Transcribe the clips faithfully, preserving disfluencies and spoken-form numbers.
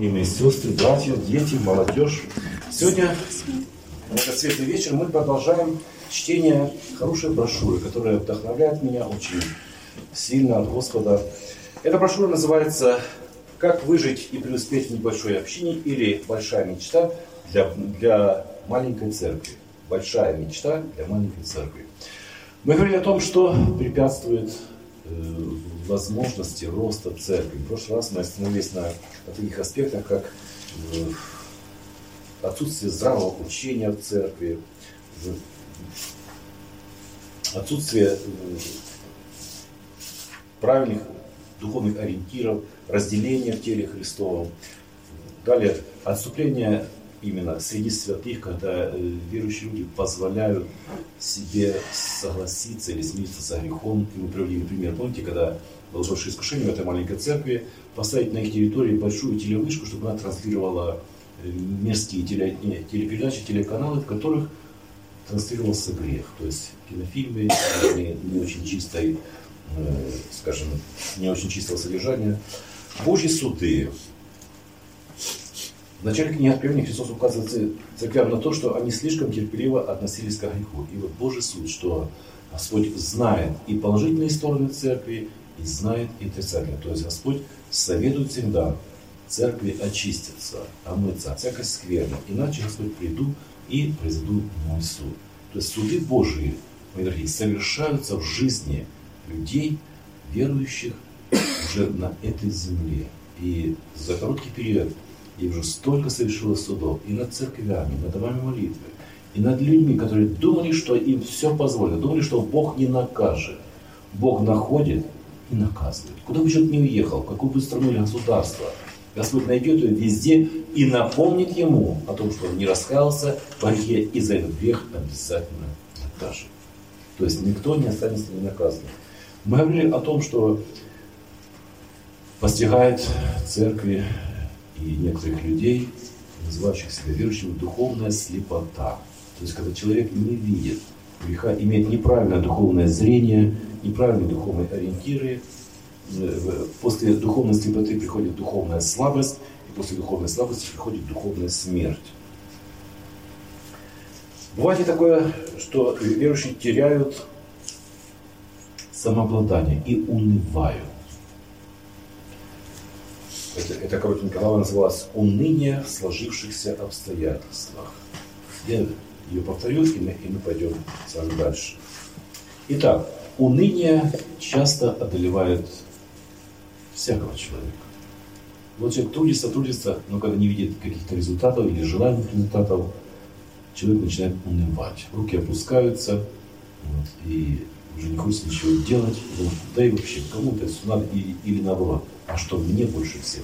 любимые сестры, братья, дети, молодежь. Сегодня, в этот светлый вечер, мы продолжаем чтение хорошей брошюры, которая вдохновляет меня очень сильно от Господа. Эта брошюра называется «Как выжить и преуспеть в небольшой общине» или «Большая мечта для, для маленькой церкви». Большая мечта для маленькой церкви. Мы говорили о том, что препятствует э, возможности роста церкви. В прошлый раз мы остановились на, на таких аспектах, как э, отсутствие здравого учения в церкви, отсутствие э, правильных духовных ориентиров, разделения в теле Христовом. Далее, отступление именно среди святых, когда э, верующие люди позволяют себе согласиться или смириться со грехом. И мы приводили пример, помните, когда было большое искушение в этой маленькой церкви поставить на их территории большую телевышку, чтобы она транслировала мерзкие теле, не, телепередачи, телеканалы, в которых транслировался грех. То есть кинофильмы не, не очень чистой, э, скажем, не очень чистого содержания. Божьи суды. В начале книги Откровения Христос указывает церквям на то, что они слишком терпеливо относились к греху. И вот Божий суд, что Господь знает и положительные стороны церкви, и знает и отрицательные. То есть Господь советует всегда церкви очиститься, омыться от всякой скверны. Иначе Господь приду и произведу мой суд. То есть суды Божьи, мои дорогие, совершаются в жизни людей, верующих уже на этой земле. И за короткий период и уже столько совершилось судов и над церквями, над домами молитвы, и над людьми, которые думали, что им все позволено, думали, что Бог не накажет. Бог находит и наказывает. Куда бы человек ни уехал, в какую бы страну или государство, Господь найдет его везде и напомнит ему о том, что он не раскаялся в грехе, и за этот грех обязательно накажет. То есть никто не останется ненаказанным. Мы говорили о том, что постигает церкви и некоторых людей, называющих себя верующими, духовная слепота. То есть, когда человек не видит греха, имеет неправильное духовное зрение, неправильные духовные ориентиры, после духовной слепоты приходит духовная слабость, и после духовной слабости приходит духовная смерть. Бывает и такое, что верующие теряют самообладание и унывают. Это, эта коротенькая глава называлась «Уныние в сложившихся обстоятельствах». Я ее повторю, и мы, и мы пойдем с вами дальше. Итак, уныние часто одолевает всякого человека. Вот человек трудится, трудится, но когда не видит каких-то результатов или желаемых результатов, человек начинает унывать. Руки опускаются, вот, и уже не хочется ничего делать, потому что да и вообще кому-то это надо, или, или наоборот, а что мне больше всех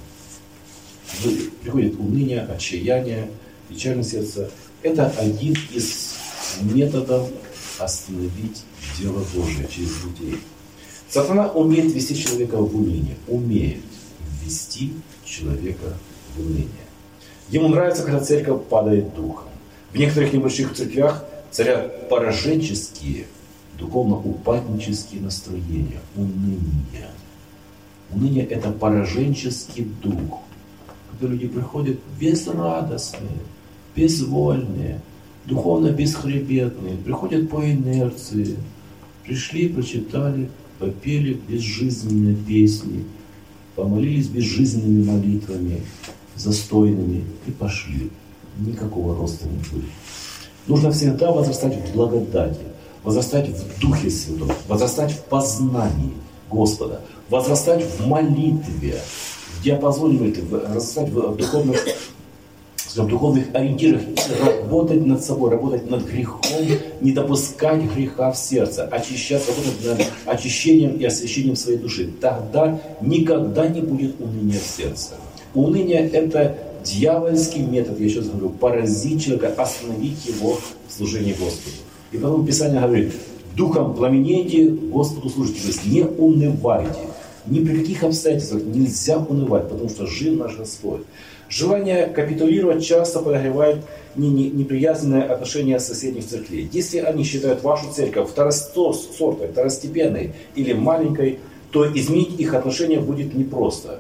надо. Приходит уныние, отчаяние, печальное сердце. Это один из методов остановить дело Божие через людей. Сатана умеет ввести человека в уныние. Умеет ввести человека в уныние. Ему нравится, когда церковь падает духом. В некоторых небольших церквях царят пораженческие, духовно-упаднические настроения. Уныние. Уныние – это пораженческий дух. Когда люди приходят безрадостные, безвольные, духовно бесхребетные, приходят по инерции, пришли, прочитали, попели безжизненные песни, помолились безжизненными молитвами, застойными и пошли. Никакого роста не будет. Нужно всегда возрастать в благодати, возрастать в Духе Святом, возрастать в познании Господа, возрастать в молитве, в диапазоне молитвы, возрастать в духовных, в духовных ориентирах, работать над собой, работать над грехом, не допускать греха в сердце, очищаться, работать над очищением и освящением своей души. Тогда никогда не будет уныния в сердце. Уныние – это дьявольский метод, я сейчас говорю, поразить человека, остановить его в служении Господу. И потом Писание говорит: духом пламенейте, Господу служите. То есть не унывайте. Ни при каких обстоятельствах нельзя унывать, потому что жив наш Господь. Желание капитулировать часто подогревает неприязненное отношение соседних церквей. Если они считают вашу церковь второсортной, второстепенной или маленькой, то изменить их отношение будет непросто.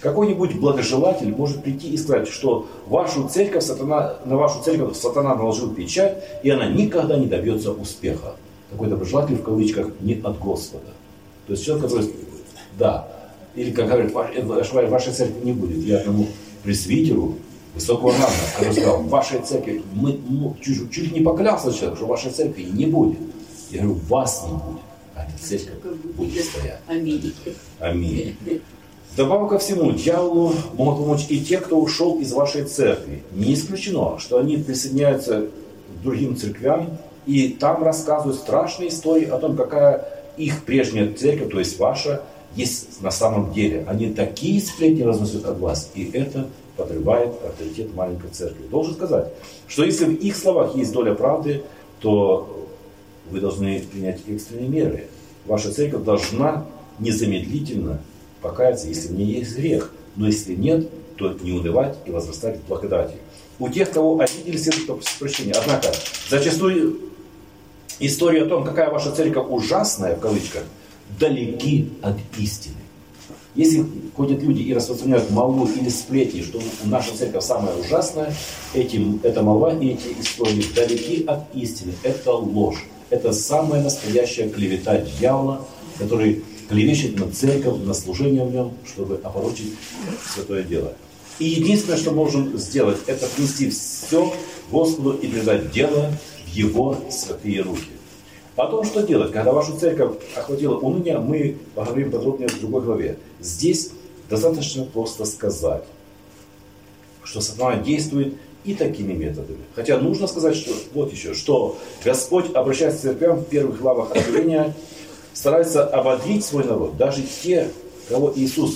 Какой-нибудь благожелатель может прийти и сказать, что вашу церковь сатана, на вашу церковь сатана наложил печать, и она никогда не добьется успеха. Такой доброжелатель в кавычках не от Господа. То есть человек, который... Да. Или, как говорят, вашей, вашей церкви не будет. Я одному пресвитеру высокого ранга, который сказал, вашей церкви, мы, ну, чуть, чуть не поклялся человек, что вашей церкви не будет. Я говорю, вас не будет, а эта церковь будет стоять. Аминь. Аминь. Вдобавок ко всему, дьяволу могут помочь и те, кто ушел из вашей церкви. Не исключено, что они присоединяются к другим церквям и там рассказывают страшные истории о том, какая их прежняя церковь, то есть ваша, есть на самом деле. Они такие сплетни разносят от вас, и это подрывает авторитет маленькой церкви. Должен сказать, что если в их словах есть доля правды, то вы должны принять экстренные меры. Ваша церковь должна незамедлительно покаяться, если в ней есть грех. Но если нет, то не унывать и возрастать в благодати. У тех, кого обидели, следует прощения. Однако, зачастую история о том, какая ваша церковь ужасная, в кавычках, далеки от истины. Если ходят люди и распространяют молву или сплетни, что наша церковь самая ужасная, этим, эта молва и эти истории далеки от истины. Это ложь. Это самая настоящая клевета дьявола, который клевещет на церковь, на служение в нем, чтобы опорочить святое дело. И единственное, что можем сделать, это принести все Господу и предать дело в Его святые руки. О том, что делать, когда вашу церковь охватило уныние, мы поговорим подробнее в другой главе. Здесь достаточно просто сказать, что сатана действует и такими методами. Хотя нужно сказать, что вот еще, что Господь, обращаясь к церквям в первых главах Откровения, старается ободрить свой народ. Даже те, кого Иисус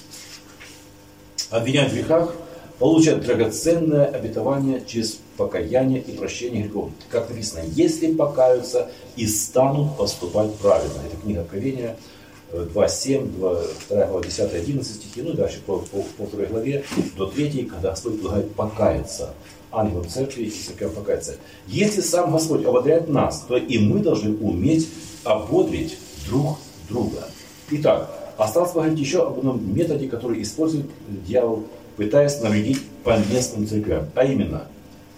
обвиняет в грехах, получат драгоценное обетование через покаяние и прощение грехов. Как написано, если покаются и станут поступать правильно. Это книга Откровения два семь, два глава десять одиннадцать стихи, ну и дальше по, по, по второй главе до третьей, когда Господь предлагает покаяться. Ангелам церкви и церквям покаяться. Если сам Господь ободряет нас, то и мы должны уметь ободрить друг друга. Итак, осталось поговорить еще об одном методе, который использует дьявол, пытаясь навредить поместным церквям. А именно,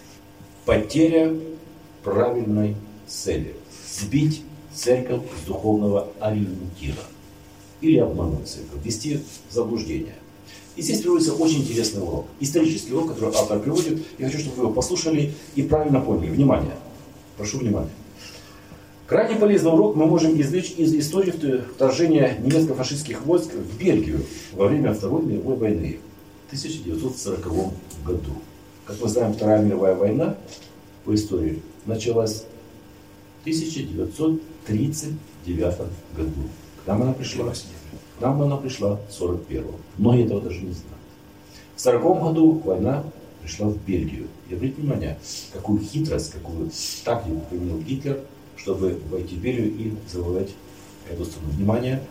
потеря правильной цели. Сбить церковь с духовного ориентира. Или обмануть церковь, ввести в заблуждение. И здесь приводится очень интересный урок. Исторический урок, который автор приводит. Я хочу, чтобы вы его послушали и правильно поняли. Внимание. Прошу внимания. Крайне полезный урок мы можем извлечь из истории вторжения немецко-фашистских войск в Бельгию во время Второй мировой войны в тысяча девятьсот сороковом году. Как мы знаем, Вторая мировая война по истории началась в тысяча девятьсот тридцать девятом году. К нам она пришла. К нам она пришла в сорок первом. Многие этого даже не знают. В сороковом году война пришла в Бельгию. И обратите внимание, какую хитрость, какую тактику применил Гитлер, чтобы войти в Бельгию и завоевать эту страну. Внимание!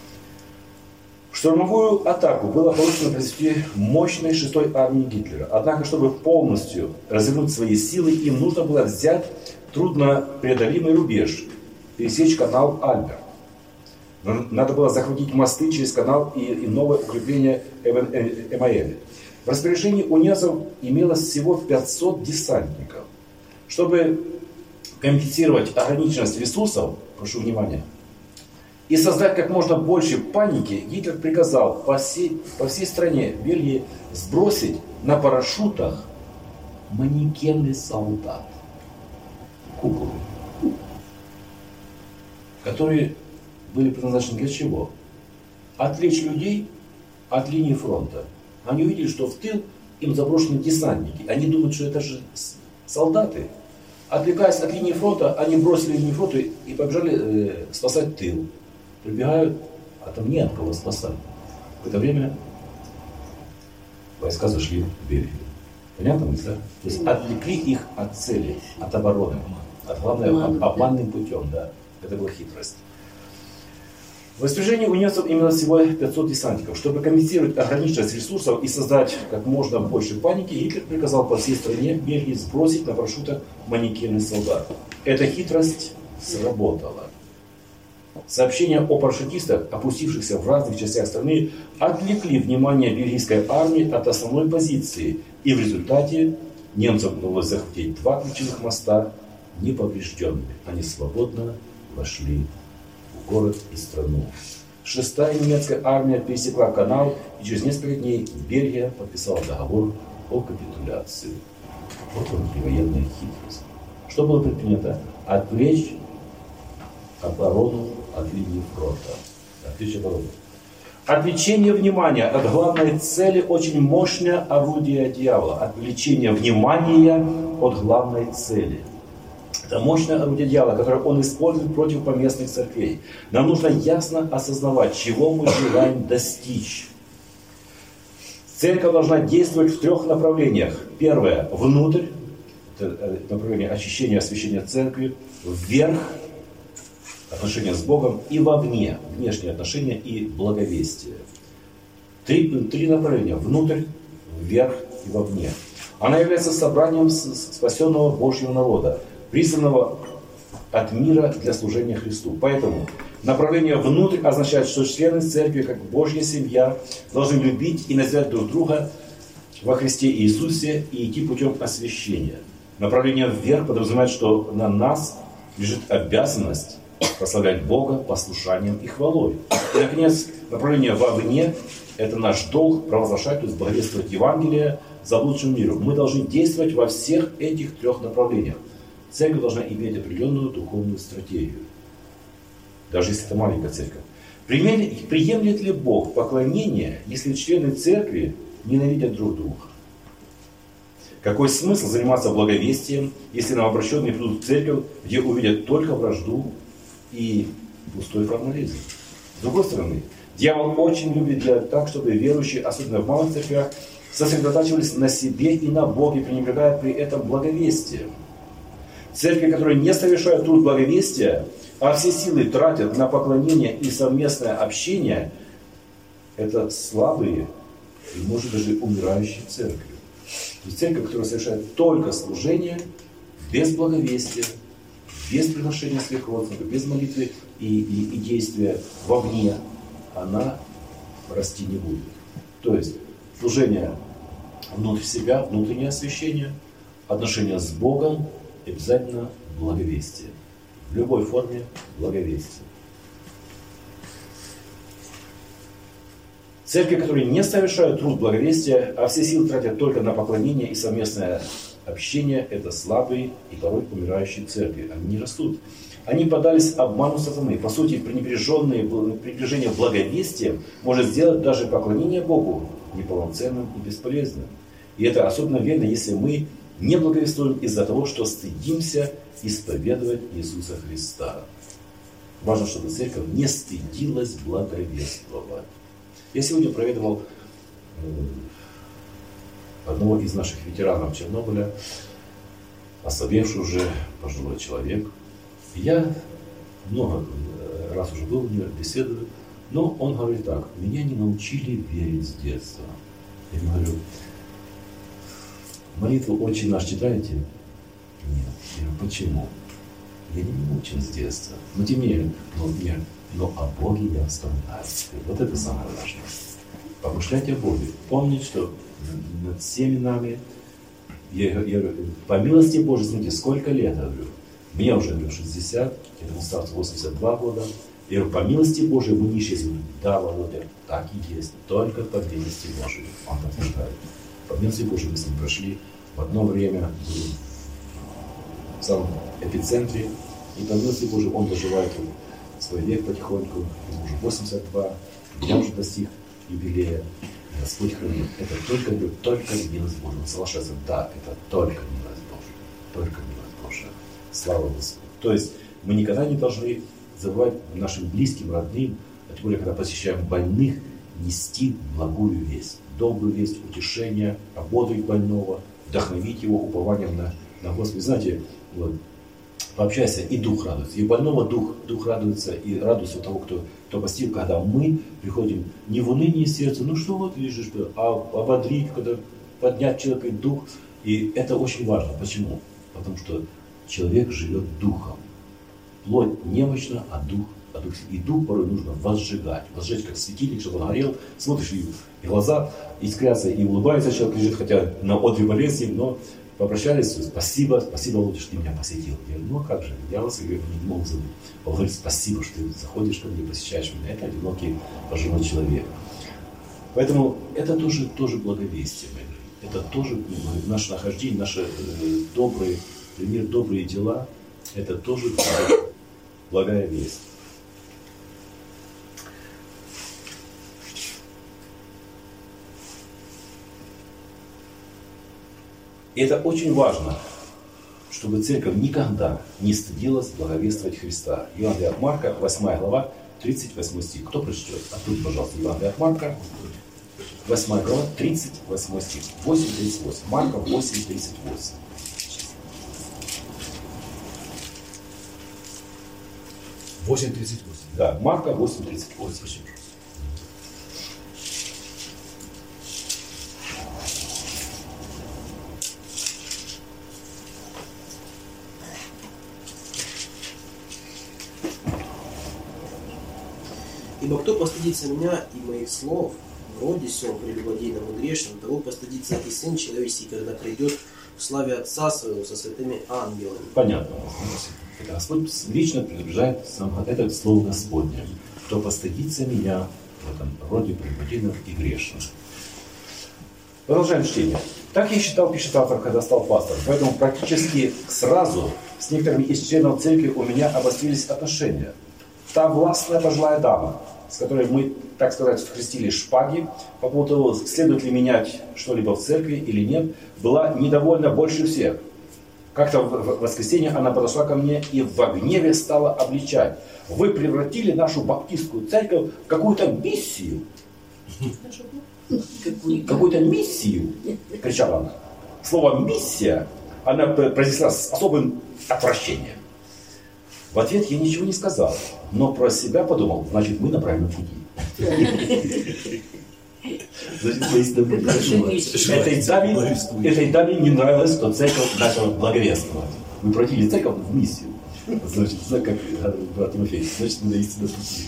Штурмовую атаку было поручено произвести мощной шестой армии Гитлера. Однако, чтобы полностью развернуть свои силы, им нужно было взять труднопреодолимый рубеж, пересечь канал Альбер. Надо было захватить мосты через канал и, и новое укрепление Эмаэль. В распоряжении у немцев имелось всего пятьсот десантников. Чтобы компенсировать ограниченность ресурсов, прошу внимания, и создать как можно больше паники, Гитлер приказал по всей, по всей стране Бельгии сбросить на парашютах манекенный солдат, куклы, которые были предназначены для чего? Отвлечь людей от линии фронта. Они увидели, что в тыл им заброшены десантники. Они думают, что это же солдаты. Отвлекаясь от линии фронта, они бросили линию фронта и побежали э, спасать тыл. Прибегают, а там не от кого спасать. В это время войска зашли в Бельгию. Понятно мысль, да? То есть отвлекли их от цели, от обороны. От главного, обманным путем, да. Это была хитрость. В распоряжении у немцев имелось всего пятьсот десантников. Чтобы компенсировать ограниченность ресурсов и создать как можно больше паники, Гитлер приказал по всей стране Бельгии сбросить на парашютах манекенный солдат. Эта хитрость сработала. Сообщения о парашютистах, опустившихся в разных частях страны, отвлекли внимание бельгийской армии от основной позиции. И в результате немцам удалось захватить два ключевых моста неповрежденными. Они свободно вошли в город и страну. Шестая немецкая армия пересекла канал, и через несколько дней Бельгия подписала договор о капитуляции. Вот он и военная хитрость. Что было предпринято? Отвлечь оборону от линии фронта. Отвлечь оборону. Отвлечение внимания от главной цели – очень мощное орудие дьявола. Отвлечение внимания от главной цели. Это мощное орудие дьявола, которое он использует против поместных церквей. Нам нужно ясно осознавать, чего мы желаем достичь. Церковь должна действовать в трех направлениях. Первое – внутрь, это направление очищения, освящения церкви. Вверх – отношения с Богом. И вовне – внешние отношения и благовестие. Три, три направления – внутрь, вверх и вовне. Она является собранием спасенного Божьего народа, призванного от мира для служения Христу. Поэтому направление внутрь означает, что члены церкви, как Божья семья, должны любить и называть друг друга во Христе Иисусе и идти путем освящения. Направление вверх подразумевает, что на нас лежит обязанность прославлять Бога послушанием и хвалой. И, наконец, направление вовне – это наш долг провозглашать, то есть благовествовать Евангелие заблудшему миру. Мы должны действовать во всех этих трех направлениях. Церковь должна иметь определенную духовную стратегию. Даже если это маленькая церковь. Приемлет ли Бог поклонение, если члены церкви ненавидят друг друга? Какой смысл заниматься благовестием, если новообращенные придут в церковь, где увидят только вражду и пустой формализм? С другой стороны, дьявол очень любит делать так, чтобы верующие, особенно в малых церквях, сосредотачивались на себе и на Боге, пренебрегая при этом благовестием. Церкви, которые не совершают труд благовестия, а все силы тратят на поклонение и совместное общение, это слабые и, может, даже умирающие церкви. То есть церковь, которая совершает только служение, без благовестия, без приглашения своих родственников, без молитвы и, и, и действия вовне, она расти не будет. То есть служение внутрь себя, внутреннее освящение, отношения с Богом, обязательно благовестие. В любой форме благовестие. Церкви, которые не совершают труд благовестия, а все силы тратят только на поклонение и совместное общение, это слабые и порой умирающие церкви. Они не растут. Они поддались обману сатаны. По сути, пренебрежение благовестием может сделать даже поклонение Богу неполноценным и бесполезным. И это особенно верно, если мы не благовествуем из-за того, что стыдимся исповедовать Иисуса Христа. Важно, чтобы церковь не стыдилась благовествовать. Я сегодня проведывал одного из наших ветеранов Чернобыля, ослабевший уже пожилой человек. Я много раз уже был у него, беседую, но он говорит так: меня не научили верить с детства. Я ему говорю: молитву «Отче наш» читаете? Нет. Я говорю: почему? Я не научен с детства. Но тем не менее, но, нет, но о Боге я вспоминаю. Вот это самое важное. Помышляйте о Боге. Помните, что над всеми нами, я, я говорю, по милости Божьей, смотрите, сколько лет, я говорю. Мне уже, говорю, шестьдесят, этому старцу восемьдесят два года. Я говорю, по милости Божией вы не исчезли. Да, Володя, так и есть. Только по милости Божией. Он подтверждает. По милости Божией мы с ним прошли в одно время в самом эпицентре. И по милости Божией он доживает свой век потихоньку. Ему уже восемьдесят два. Я уже достиг юбилея. Господь хранит. Это только, говорю, только милость Божия. Он соглашается. Да, это только милость Божия. Только милость Божия. Слава Господу. То есть мы никогда не должны забывать нашим близким, родным, а тем более, когда посещаем больных, нести благую весть, добрую весть, утешение, ободрить больного, вдохновить его упованием на, на Господа. Знаете, вот, пообщайся, и дух радуется. И больного дух, дух радуется, и радуется того, кто, кто постиг, когда мы приходим не в уныние сердца, ну что вот, видишь, что, а ободрить, когда поднять человека дух. И это очень важно. Почему? Потому что человек живет духом. Плоть немощна, а дух а дух, и дух порой нужно возжигать. Возжечь как светильник, чтобы он горел. Смотришь, и, и глаза искрятся, и улыбается человек, лежит, хотя на одре болезни, но попрощались, спасибо, спасибо, Володя, что ты меня посетил. Я говорю, ну а как же, я вас говорю, не могу забыть. Он говорит, спасибо, что ты заходишь ко мне, посещаешь меня. Это одинокий пожилой человек. Поэтому это тоже, тоже благовестие. Это тоже наше нахождение, наши э, добрые, пример, добрые дела. Это тоже благая весть. И это очень важно, чтобы церковь никогда не стыдилась благовествовать Христа. Евангелие от Марка, восьмая глава, тридцать восьмой стих. Кто прочтет? Откройте, пожалуйста, Евангелие от Марка, восьмая глава, тридцать восьмой стих. восемь тридцать восемь. Марка восемь тридцать восемь. восемь тридцать восемь. Да, Марка восемь тридцать восемь. Спасибо. Ибо кто постыдится меня и моих слов в роде сем прелюбодейном и грешном, того постыдится и Сын Человеческий, когда придет в славе Отца Своего со святыми ангелами. Понятно. Господь лично предупреждает сам это слово Господне. Кто постыдится меня в этом роде прелюбодейном и грешном. Продолжаем чтение. Так я считал, пишет автор, когда стал пастором. Поэтому практически сразу с некоторыми из членов церкви у меня обострились отношения. Та властная пожилая дама, с которой мы, так сказать, скрестили шпаги по поводу того, следует ли менять что-либо в церкви или нет, была недовольна больше всех. Как-то в воскресенье она подошла ко мне и в гневе стала обличать. Вы превратили нашу баптистскую церковь в какую-то миссию. Какую-то миссию, кричала она. Слово «миссия» она произнесла с особым отвращением. В ответ я ничего не сказал, но про себя подумал, значит, мы на правильном пути. Этой даме, этой даме не нравилось, что церковь начала благовествовать. Мы превратили церковь в миссию. Значит, как брат Тимофей, значит, мы на истинном пути.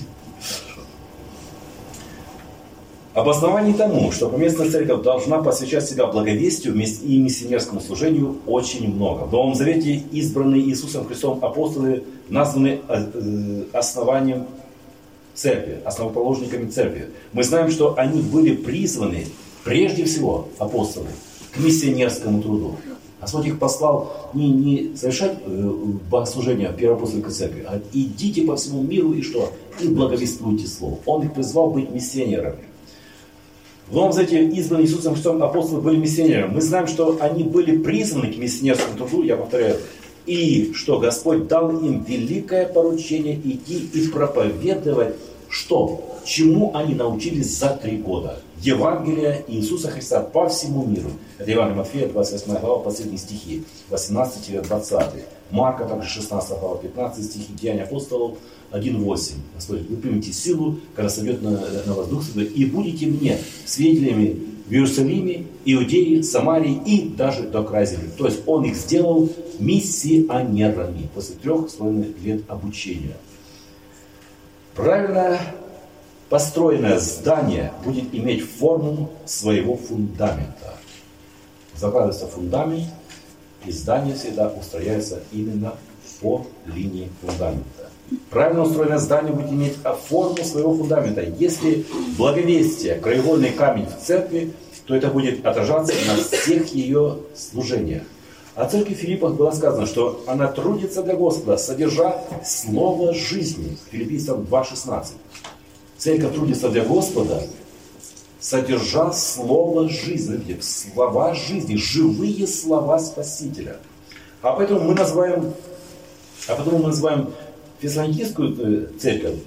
Обоснований тому, что поместная церковь должна посвящать себя благовестию и миссионерскому служению, очень много. В Новом Завете избранные Иисусом Христом апостолы названы основанием церкви, основоположниками церкви. Мы знаем, что они были призваны, прежде всего, апостолы, к миссионерскому труду. Господь их послал не, не совершать богослужение в Первоапостольской церкви, а идите по всему миру и что? И благовествуйте Слово. Он их призвал быть миссионерами. В Новом Завете избранные Иисусом Христом апостолы были миссионерами. Мы знаем, что они были призваны к миссионерскому труду, я повторяю, и что Господь дал им великое поручение идти и проповедовать, что? Чему они научились за три года. Евангелие Иисуса Христа по всему миру. Это Евангелие Матфея, двадцать восьмая глава, последние стихи, восемнадцать-двадцать. Марка, также шестнадцатая глава, пятнадцать стихи, Деяния апостолов, один восемь. Господь, вы примете силу, когда сойдет на, на вас Дух Святой, и будете мне свидетелями в Иерусалиме, Иудее, Самарии и даже до края земли. То есть Он их сделал миссионерами после трех с половиной лет обучения. Правильно построенное здание будет иметь форму своего фундамента. Закладывается фундамент, и здание всегда устрояется именно по линии фундамента. Правильно устроенное здание будет иметь форму своего фундамента. Если благовестие, краеугольный камень в церкви, то это будет отражаться на всех ее служениях. О церкви Филиппах было сказано, что она трудится для Господа, содержа слово жизни. Филиппийцам два шестнадцать. Церковь трудится для Господа, содержа слово жизни. Слова жизни, живые слова Спасителя. А поэтому мы называем, а поэтому мы называем Фессалоникийскую церковь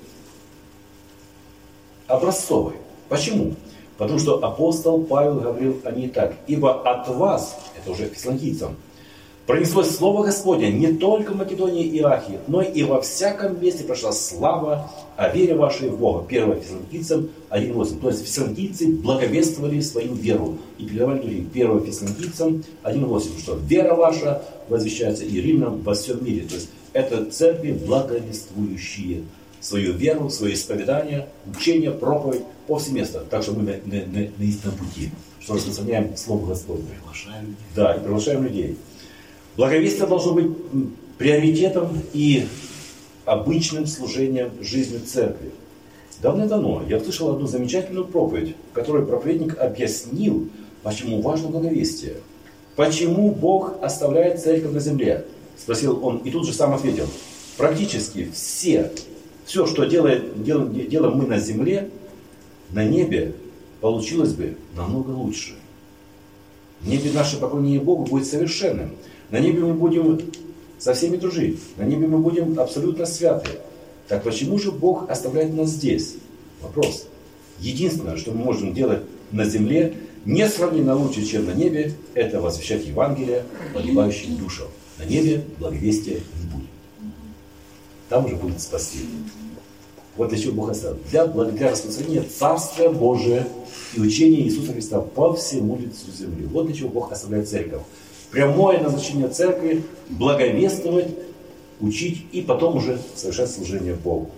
образцовой. Почему? Потому что апостол Павел говорил о ней так. Ибо от вас, это уже фессалоникийцам, пронеслось слово Господне не только в Македонии и Ахии, но и во всяком месте прошла слава о вере вашей в Бога. первое Фессалоникийцам один восемь. То есть фессалоникийцы благовествовали свою веру и передавали другим. первое Фессалоникийцам один восемь. Что вера ваша возвещается и римлянам во всем мире. То есть это церкви благовествующие свою веру, свое исповедание, учение, проповедь повсеместно. Так что мы на, на, на, на истинном пути, что распространяем Слово Господне. Приглашаем людей. Да, и приглашаем людей. Благовестие должно быть приоритетом и обычным служением жизни церкви. Давно-давно я слышал одну замечательную проповедь, в которой проповедник объяснил, почему важно благовестие. Почему Бог оставляет церковь на земле? Спросил он, и тут же сам ответил. Практически все, все, что делает, дел, делаем мы на земле, на небе получилось бы намного лучше. В небе наше поклонение Богу будет совершенным. На небе мы будем со всеми дружить. На небе мы будем абсолютно святы. Так почему же Бог оставляет нас здесь? Вопрос. Единственное, что мы можем делать на земле, несравненно лучше, чем на небе, это возвещать Евангелие погибающим душам. На небе благовестия не будет. Там уже будет спасение. Вот для чего Бог оставил. Для, для распространения Царствия Божия и учения Иисуса Христа по всему лицу земли. Вот для чего Бог оставляет церковь. Прямое назначение церкви – благовествовать, учить и потом уже совершать служение Богу.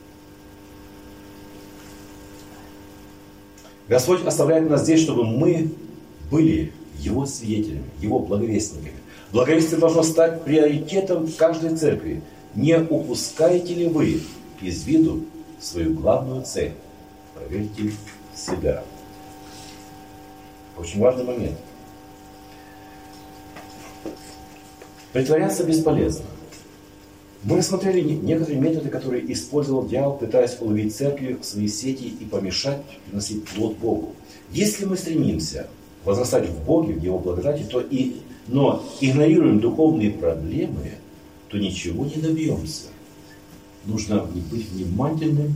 Господь оставляет нас здесь, чтобы мы были Его свидетелями, Его благовестниками. Благовестие должно стать приоритетом каждой церкви. Не упускаете ли вы из виду свою главную цель? Проверьте себя. Очень важный момент. Притворяться бесполезно. Мы рассмотрели некоторые методы, которые использовал дьявол, пытаясь уловить церкви в свои сети и помешать приносить плод Богу. Если мы стремимся возрастать в Боге, в Его благодати, то и, но игнорируем духовные проблемы, то ничего не добьемся. Нужно быть внимательным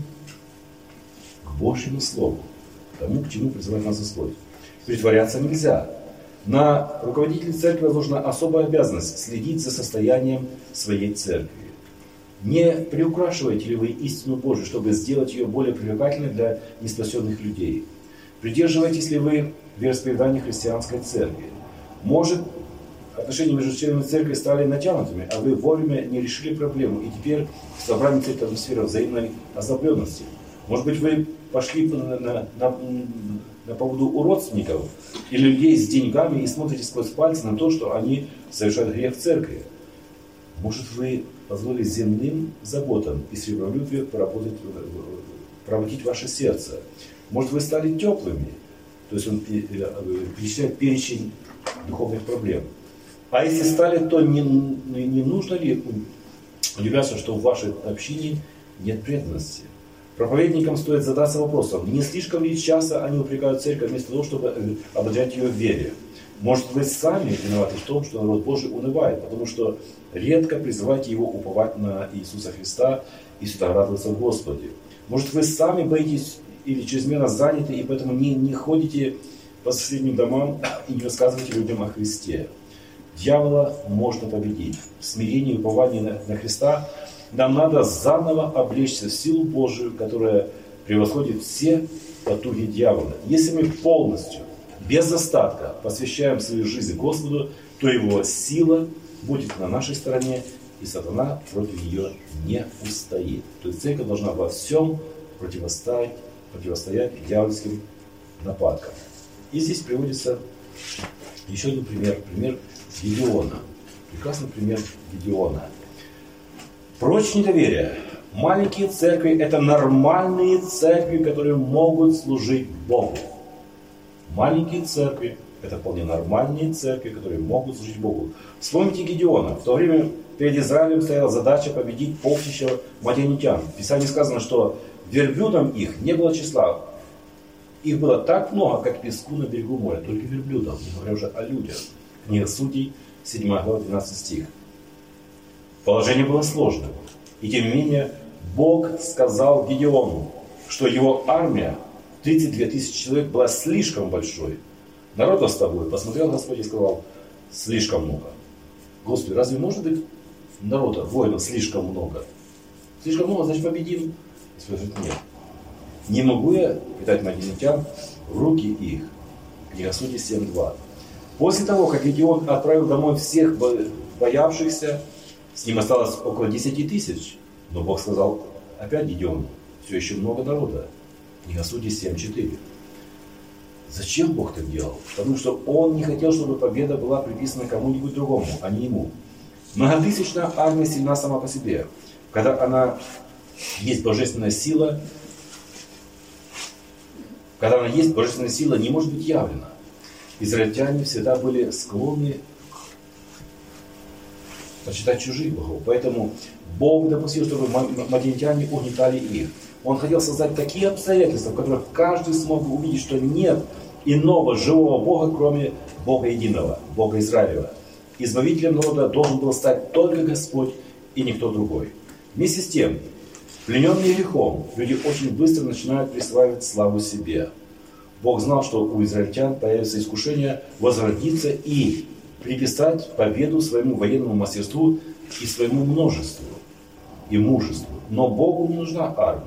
к Божьему Слову, тому, к чему призывает нас Господь. Притворяться нельзя. На руководителя церкви возложена особая обязанность следить за состоянием своей церкви. Не приукрашиваете ли вы истину Божию, чтобы сделать ее более привлекательной для неспасенных людей? Придерживаетесь ли вы вероисповедания христианской церкви? Может, отношения между членами церкви стали натянутыми, а вы вовремя не решили проблему, и теперь в собрании церкви атмосфера взаимной озлобленности? Может быть, вы пошли на, на, на, на поводу у родственников или людей с деньгами и смотрите сквозь пальцы на то, что они совершают грех в церкви? Может, вы позволили земным заботам и сребролюбию поработать, проводить ваше сердце? Может, вы стали теплыми? То есть он перечисляет перечень духовных проблем. А если стали, то не, не нужно ли удивляться, что в вашей общине нет преданности? Проповедникам стоит задаться вопросом, не слишком ли часто они упрекают церковь вместо того, чтобы ободрять ее в вере? Может, вы сами виноваты в том, что народ Божий унывает, потому что редко призываете его уповать на Иисуса Христа и всегда радоваться в Господе. Может, вы сами боитесь или чрезмерно заняты, и поэтому не, не ходите по соседним домам и не рассказываете людям о Христе. Дьявола можно победить. В смирении и уповании на, на Христа нам надо заново облечься в силу Божию, которая превосходит все потуги дьявола. Если мы полностью, без остатка посвящаем свою жизнь Господу, то Его сила будет на нашей стороне, и сатана против нее не устоит. То есть церковь должна во всем противостоять, противостоять дьявольским нападкам. И здесь приводится еще один пример, пример Гедеона. Прекрасный пример Гедеона. Прочь недоверие. Маленькие церкви – это нормальные церкви, которые могут служить Богу. Маленькие церкви – это вполне нормальные церкви, которые могут служить Богу. Вспомните Гедеона. В то время перед Израилем стояла задача победить полчища мадианитян. В Писании сказано, что верблюдам их не было числа. Их было так много, как песку на берегу моря. Только верблюдов, не говоря уже о людях. Книга Судей, седьмая глава, двенадцатый стих. Положение было сложным. И тем не менее, Бог сказал Гедеону, что его армия, тридцать две тысячи человек, была слишком большой. Народа с тобой посмотрел Господь и сказал, слишком много. Господи, разве может быть народа, воинов слишком много? Слишком много, значит победим? Господь говорит, нет. Не могу я питать мадианитян в руки их. Книга Судей семь два. После того, как Гедеон отправил домой всех боявшихся, с ним осталось около десяти тысяч. Но Бог сказал Опять Гедеон. Все еще много народа. Книга Судей семь четыре. Зачем Бог так делал? Потому что Он не хотел, чтобы победа была приписана кому-нибудь другому, а не Ему. Многотысячная армия сильна сама по себе. Когда она есть божественная сила, когда она есть, божественная сила не может быть явлена. Израильтяне всегда были склонны почитать чужих богов. Поэтому Бог допустил, чтобы мадиантяне угнетали их. Он хотел создать такие обстоятельства, в которых каждый смог бы увидеть, что нет иного живого Бога, кроме Бога единого, Бога Израилева. Избавителем народа должен был стать только Господь и никто другой. Вместе с тем, плененные грехом, люди очень быстро начинают присваивать славу себе. Бог знал, что у израильтян появится искушение возродиться и приписать победу своему военному мастерству и своему множеству и мужеству. Но Богу не нужна армия.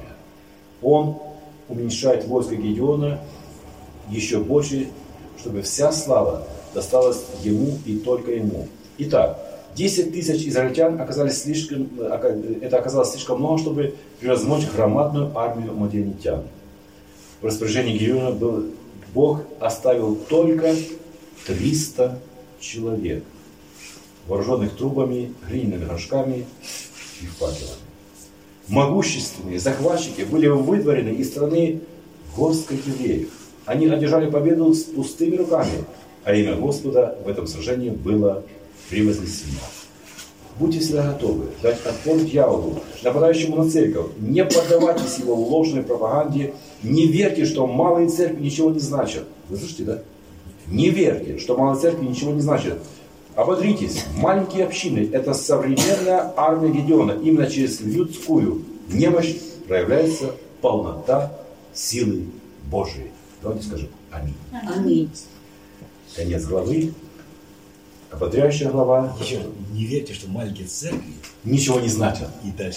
Он уменьшает войско Гедеона еще больше, чтобы вся слава досталась ему и только ему. Итак, десять тысяч израильтян оказались слишком, это оказалось слишком много, чтобы превозмочь громадную армию мадианитян. В распоряжении Гедеона был, Бог оставил только триста человек, вооруженных трубами, глиняными горшками и факелами. Могущественные захватчики были выдворены из страны горсткой евреев. Они одержали победу с пустыми руками, а имя Господа в этом сражении было превознесено. Будьте всегда готовы дать отпор дьяволу, нападающему на церковь. Не поддавайтесь его ложной пропаганде. Не верьте, что малые церкви ничего не значат. Вы слышите, да? Не верьте, что малые церкви ничего не значат. Ободритесь. Маленькие общины – это современная армия Гедеона. Именно через людскую немощь проявляется полнота силы Божией. Давайте скажем аминь. Аминь. Конец главы. Ободряющая глава. Еще не верьте, что маленькие церкви ничего не значат. и дальше.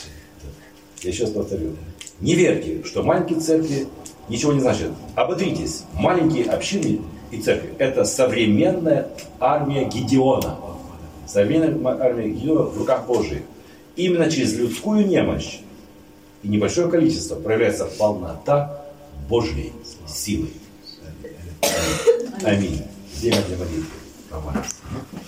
Я сейчас повторю. Не верьте, что маленькие церкви ничего не значат. Ободритесь. Маленькие общины и церкви – это современная армия Гедеона. Современная армия Гедеона в руках Божьих. Именно через людскую немощь и небольшое количество проявляется полнота Божьей силы. Аминь. Время для молитвы. Помолимся.